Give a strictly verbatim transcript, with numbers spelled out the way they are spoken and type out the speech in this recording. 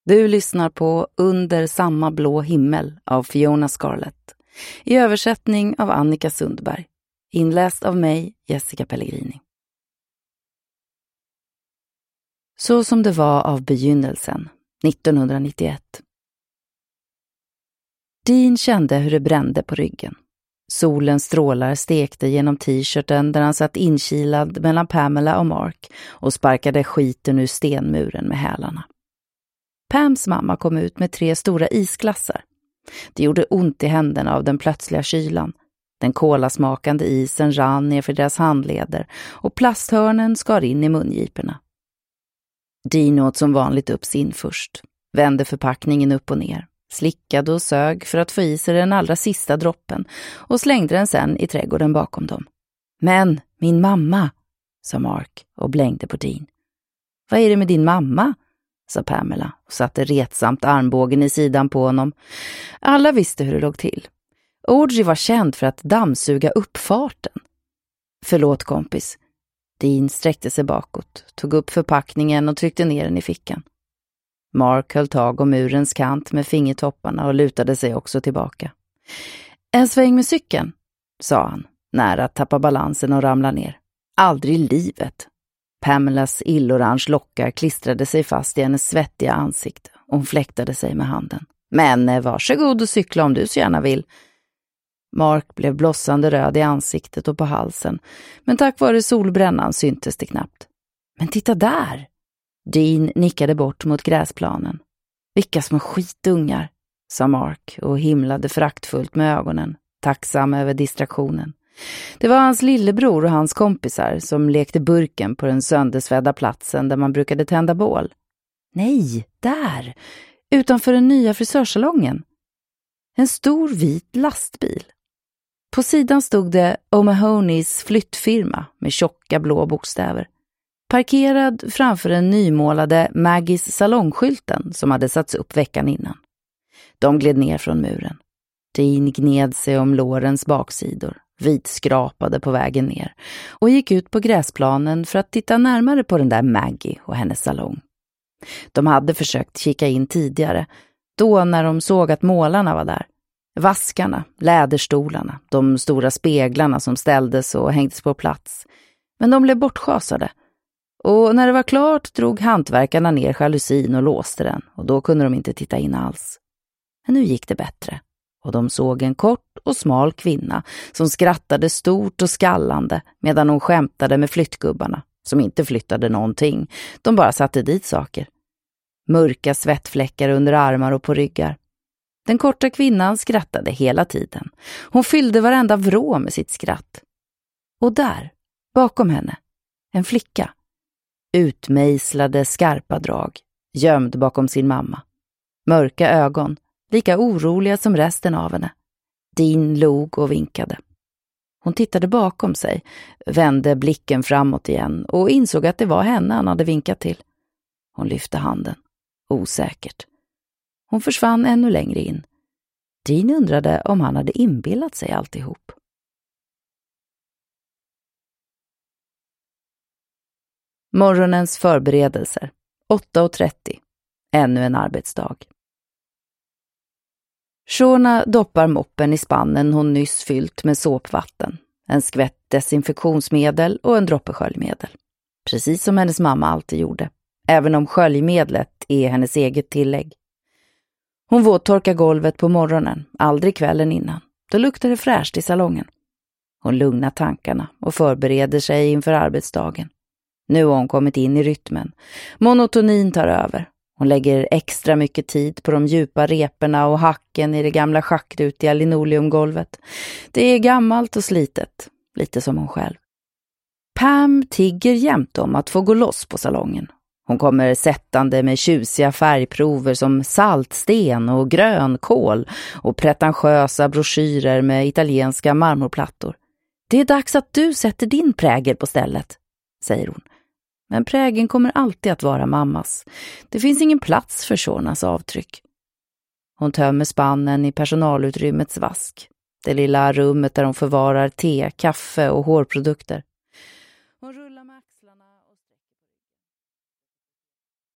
Du lyssnar på Under samma blå himmel av Fiona Scarlett. I översättning av Annika Sundberg. Inläst av mig, Jessica Pellegrini. Så som det var av begynnelsen, nittonhundranittioett. Dean kände hur det brände på ryggen. Solens strålar stekte genom t-shirten där han satt inkilad mellan Pamela och Mark och sparkade skiten ur stenmuren med hälarna. Pams mamma kom ut med tre stora isglassar. Det gjorde ont i händerna av den plötsliga kylan. Den kolasmakande isen rann ner för deras handleder och plasthörnen skar in i mungiporna. Dean åt som vanligt upp sin först, vände förpackningen upp och ner, slickade och sög för att få i sig den allra sista droppen och slängde den sen i trädgården bakom dem. Men, min mamma, sa Mark och blängde på Dean. Vad är det med din mamma? Sa Pamela och satte retsamt armbågen i sidan på honom. Alla visste hur det låg till. Audrey var känd för att dammsuga uppfarten. Förlåt kompis. Dean sträckte sig bakåt, tog upp förpackningen och tryckte ner den i fickan. Mark höll tag om murens kant med fingertopparna och lutade sig också tillbaka. En sväng med cykeln, sa han, nära att tappa balansen och ramla ner. Aldrig i livet. Pamelas illorange lockar klistrade sig fast i hennes svettiga ansikte och hon fläktade sig med handen. Men varsågod och cykla om du så gärna vill. Mark blev blossande röd i ansiktet och på halsen, men tack vare solbrännan syntes det knappt. Men titta där! Dean nickade bort mot gräsplanen. Vilka små skitungar, sa Mark och himlade föraktfullt med ögonen, tacksam över distraktionen. Det var hans lillebror och hans kompisar som lekte burken på den söndersvedda platsen där man brukade tända bål. Nej, där! Utanför den nya frisörsalongen. En stor vit lastbil. På sidan stod det O'Mahonys flyttfirma med tjocka blå bokstäver. Parkerad framför den nymålade Maggies salongskylten som hade satts upp veckan innan. De gled ner från muren. Dean gned sig om lårens baksidor, vitskrapade på vägen ner och gick ut på gräsplanen för att titta närmare på den där Maggie och hennes salong. De hade försökt kika in tidigare, då när de såg att målarna var där. Vaskarna, läderstolarna, de stora speglarna som ställdes och hängdes på plats. Men de blev bortschasade. Och när det var klart drog hantverkarna ner jalusin och låste den och då kunde de inte titta in alls. Men nu gick det bättre och de såg en kort och smal kvinna som skrattade stort och skallande medan hon skämtade med flyttgubbarna som inte flyttade någonting, de bara satte dit saker. Mörka svettfläckar under armar och på ryggar. Den korta kvinnan skrattade hela tiden. Hon fyllde varenda vrå med sitt skratt. Och där, bakom henne, en flicka. Utmejslade skarpa drag, gömd bakom sin mamma. Mörka ögon, lika oroliga som resten av henne. Dean log och vinkade. Hon tittade bakom sig, vände blicken framåt igen och insåg att det var henne han hade vinkat till. Hon lyfte handen, osäkert. Hon försvann ännu längre in. Dean undrade om han hade inbillat sig alltihop. Morgonens förberedelser. åtta och trettio. Ännu en arbetsdag. Shona doppar moppen i spannen hon nyss fyllt med såpvatten. En skvätt desinfektionsmedel och en droppe sköljmedel. Precis som hennes mamma alltid gjorde. Även om sköljmedlet är hennes eget tillägg. Hon våttorkar golvet på morgonen, aldrig kvällen innan. Då luktar det fräscht i salongen. Hon lugnar tankarna och förbereder sig inför arbetsdagen. Nu har hon kommit in i rytmen. Monotonin tar över. Hon lägger extra mycket tid på de djupa reporna och hacken i det gamla schackrutiga linoleumgolvet. Det är gammalt och slitet, lite som hon själv. Pam tigger jämt om att få gå loss på salongen. Hon kommer sättande med tjusiga färgprover som saltsten och grönkål och pretentiösa broschyrer med italienska marmorplattor. Det är dags att du sätter din prägel på stället, säger hon. Men prägeln kommer alltid att vara mammas. Det finns ingen plats för Shonas avtryck. Hon tömmer spannen i personalutrymmets vask. Det lilla rummet där hon förvarar te, kaffe och hårprodukter.